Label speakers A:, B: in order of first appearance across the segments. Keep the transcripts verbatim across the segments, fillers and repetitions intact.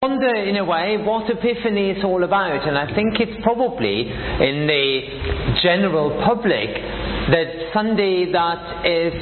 A: wonder in a way what Epiphany is all about, and I think it's probably in the general public that Sunday that is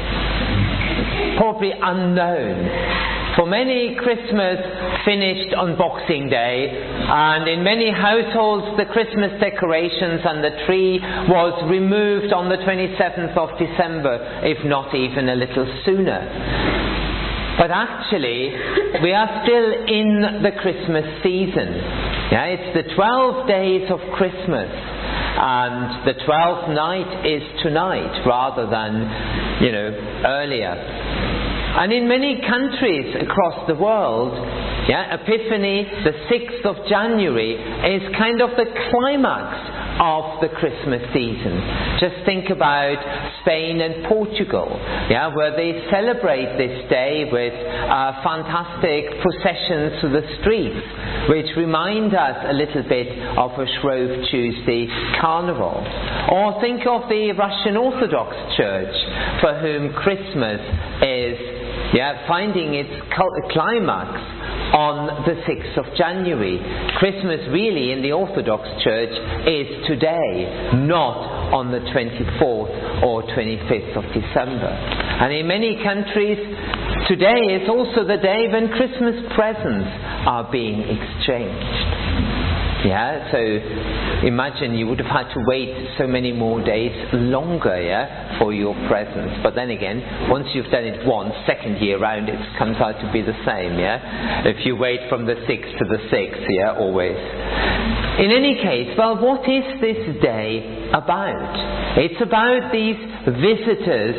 A: probably unknown. For many, Christmas finished on Boxing Day, and in many households the Christmas decorations and the tree was removed on the twenty-seventh of December, if not even a little sooner. But actually, we are still in the Christmas season. Yeah, it's the twelve days of Christmas, and the twelfth night is tonight rather than, you know, earlier. And in many countries across the world, yeah, Epiphany, the sixth of January, is kind of the climax of the Christmas season. Just think about Spain and Portugal, yeah, where they celebrate this day with uh, fantastic processions through the streets, which remind us a little bit of a Shrove Tuesday carnival. Or think of the Russian Orthodox Church, for whom Christmas is yeah, finding its climax on the sixth of January. Christmas really in the Orthodox Church is today, not on the twenty-fourth or twenty-fifth of December. And in many countries, today is also the day when Christmas presents are being exchanged. Yeah, so imagine you would have had to wait so many more days longer, yeah, for your presents. But then again, once you've done it once, second year round, it comes out to be the same, yeah. If you wait from the sixth to the sixth, yeah, always. In any case, well, what is this day about? It's about these visitors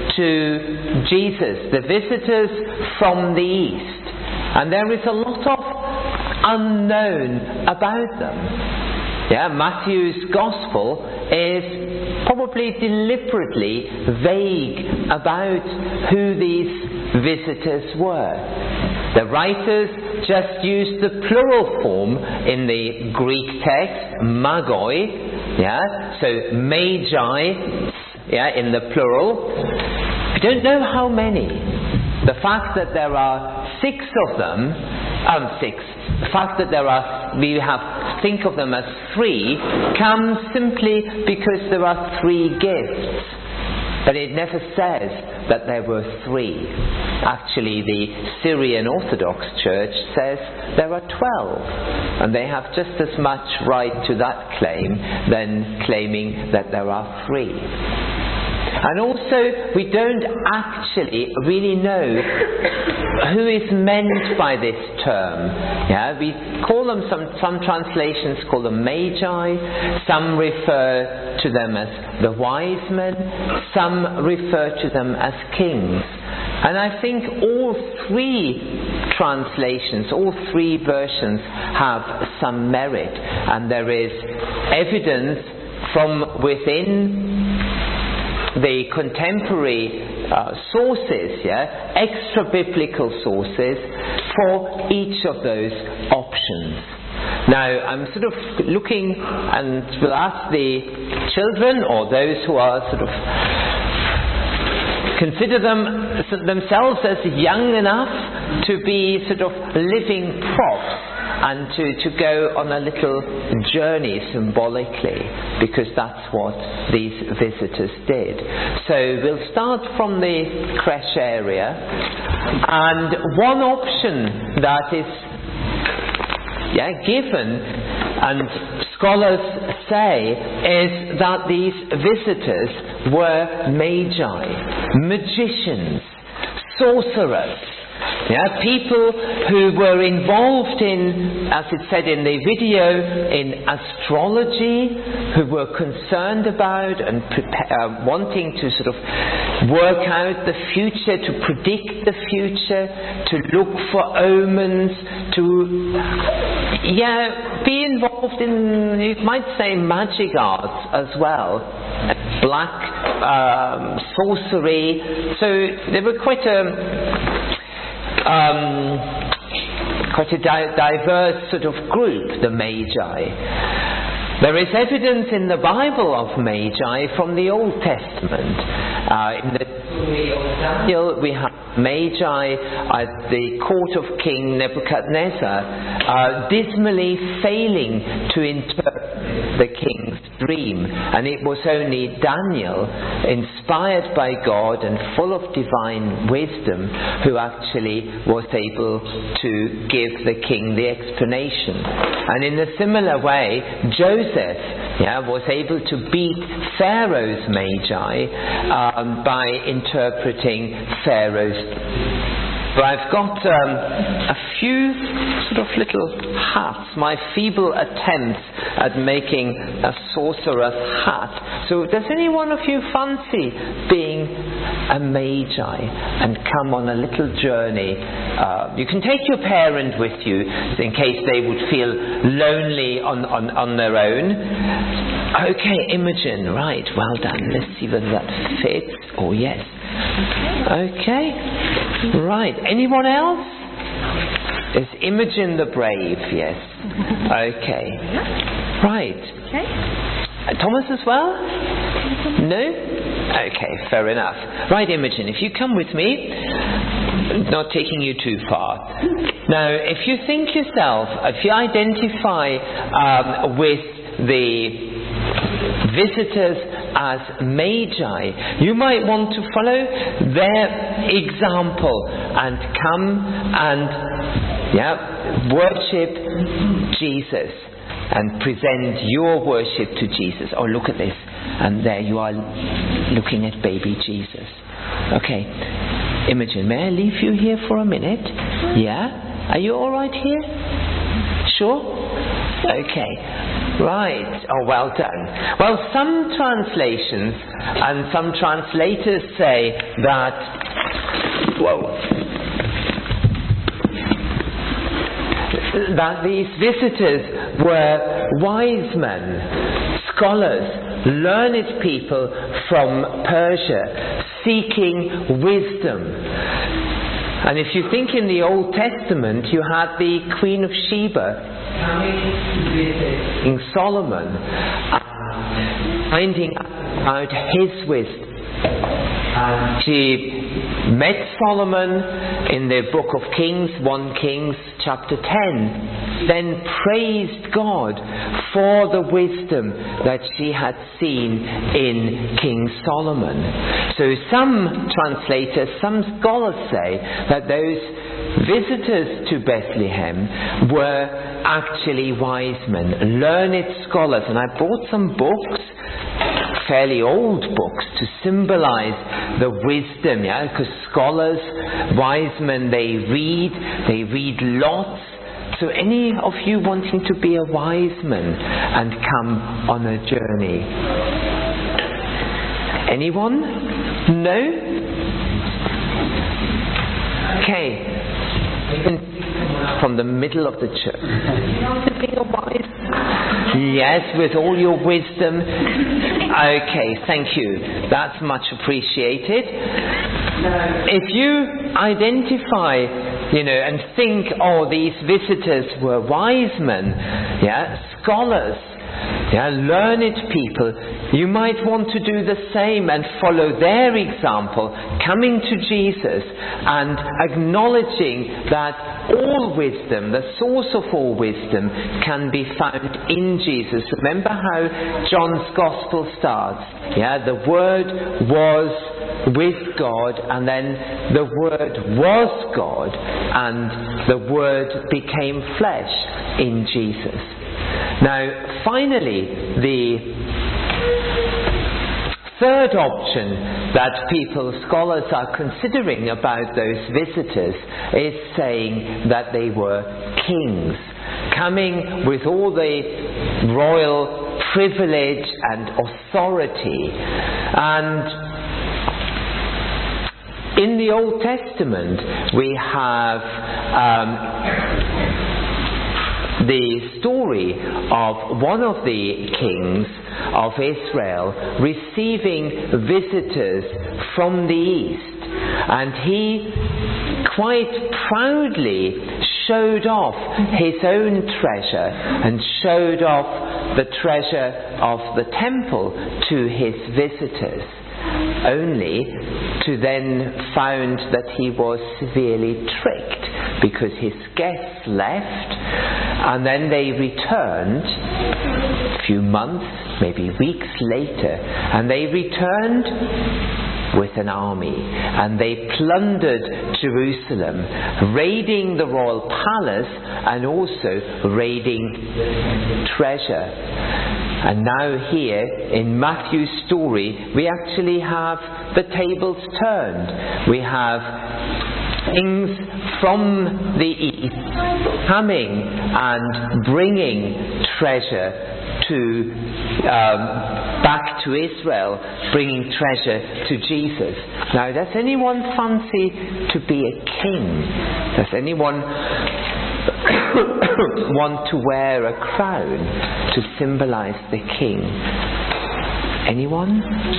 A: to Jesus, the visitors from the East. And there is a lot of unknown about them. Yeah, Matthew's Gospel is probably deliberately vague about who these visitors were. The writers just used the plural form in the Greek text, magoi, yeah, so magi, yeah, in the plural. I don't know how many. The fact that there are six of them, um, six, the fact that there are, we have, think of them as three, comes simply because there are three gifts. But it never says that there were three. Actually, the Syrian Orthodox Church says there are twelve. And they have just as much right to that claim than claiming that there are three. And also, we don't actually really know who is meant by this term. Yeah, we call them, some, some translations call them magi, some refer to them as the wise men, some refer to them as kings. And I think all three translations, all three versions have some merit. And there is evidence from within the contemporary uh, sources, yeah, extra-biblical sources, for each of those options. Now, I'm sort of looking and will ask the children, or those who are sort of consider them themselves as young enough to be sort of living props, and to, to go on a little journey symbolically, because that's what these visitors did. So we'll start from the creche area, and one option that is yeah, given, and scholars say, is that these visitors were magi, magicians, sorcerers. Yeah, people who were involved in, as it said in the video, in astrology, who were concerned about and prepare, uh, wanting to sort of work out the future, to predict the future, to look for omens, to yeah, be involved in, you might say, magic arts as well, black um, sorcery. So they were quite a Um, quite a di- diverse sort of group, the Magi. There is evidence in the Bible of Magi from the Old Testament. Uh, in the Daniel, we have Magi at the court of King Nebuchadnezzar, uh, dismally failing to interpret the king's dream. And it was only Daniel, inspired by God and full of divine wisdom, who actually was able to give the king the explanation. And in a similar way, Joseph yeah, was able to beat Pharaoh's Magi um, by interpreting Pharaoh's. But I've got um, a few sort of little hats, my feeble attempts at making a sorcerer's hat. So does any one of you fancy being a Magi and come on a little journey? Uh, you can take your parent with you in case they would feel lonely on, on, on their own. Okay, Imogen, right, well done. Let's see whether that fits. Oh, yes. Okay, right. Anyone else? Is Imogen the brave? Yes. Okay. Right. Uh, Thomas as well? No? Okay, fair enough. Right, Imogen, if you come with me, not taking you too far. Now, if you think yourself, if you identify um, with the visitors as Magi, you might want to follow their example and come and yeah, worship Jesus and present your worship to Jesus. Oh, look at this. And there you are looking at baby Jesus. Okay, Imogen, may I leave you here for a minute? Yeah? Are you all right here? Sure? Okay. Right. Oh, well done. Well, some translations and some translators say that, whoa, that these visitors were wise men, scholars, learned people from Persia, seeking wisdom. And if you think in the Old Testament, you had the Queen of Sheba in Solomon, finding out his wisdom. She met Solomon in the book of Kings, First Kings chapter ten, then praised God for the wisdom that she had seen in King Solomon. So some translators, some scholars say that those visitors to Bethlehem were actually wise men, learned scholars. And I bought some books, fairly old books, to symbolize the wisdom, yeah, because scholars, wise men, they read, they read lots. So any of you wanting to be a wise man and come on a journey? Anyone? No? Okay. From the middle of the church. Being a wise man. Yes, with all your wisdom. Okay, thank you. That's much appreciated. If you identify, you know, and think, oh, these visitors were wise men, yeah, scholars, yeah, learned people, you might want to do the same and follow their example, coming to Jesus and acknowledging that all wisdom, the source of all wisdom, can be found in Jesus. Remember how John's Gospel starts? Yeah, the Word was with God, and then the Word was God, and the Word became flesh in Jesus. Now, finally, the third option that people, scholars, are considering about those visitors is saying that they were kings, coming with all the royal privilege and authority. And in the Old Testament, we have um, the story of one of the kings of Israel receiving visitors from the east, and he quite proudly showed off his own treasure and showed off the treasure of the temple to his visitors, only to then found that he was severely tricked, because his guests left and then they returned a few months, maybe weeks later, and they returned with an army, and they plundered Jerusalem, raiding the royal palace and also raiding treasure. And now here in Matthew's story, we actually have the tables turned. We have kings from the east coming and bringing treasure to um, back to Israel, bringing treasure to Jesus. Now, does anyone fancy to be a king? Does anyone want to wear a crown to symbolize the king? Anyone?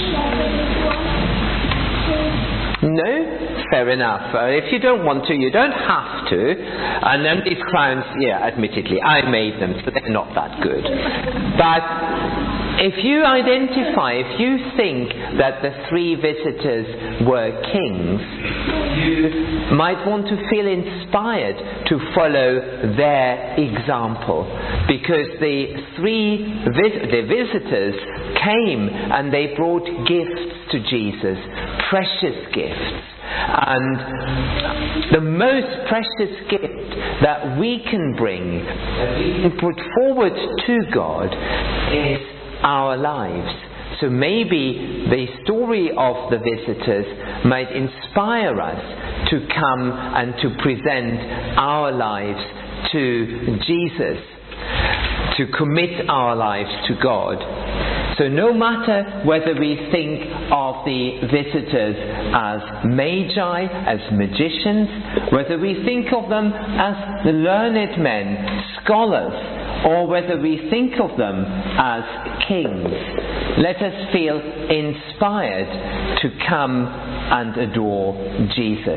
A: No? Fair enough. Uh, if you don't want to, you don't have to. And then these crowns, yeah, admittedly, I made them, so they're not that good. But if you identify, if you think that the three visitors were kings, you might want to feel inspired to follow their example, because the three vis- the visitors came and they brought gifts to Jesus, precious gifts. And the most precious gift that we can bring, that we can put forward to God, is our lives. So maybe the story of the visitors might inspire us to come and to present our lives to Jesus, to commit our lives to God. So no matter whether we think of the visitors as magi, as magicians, whether we think of them as the learned men, scholars, or whether we think of them as kings, let us feel inspired to come and adore Jesus.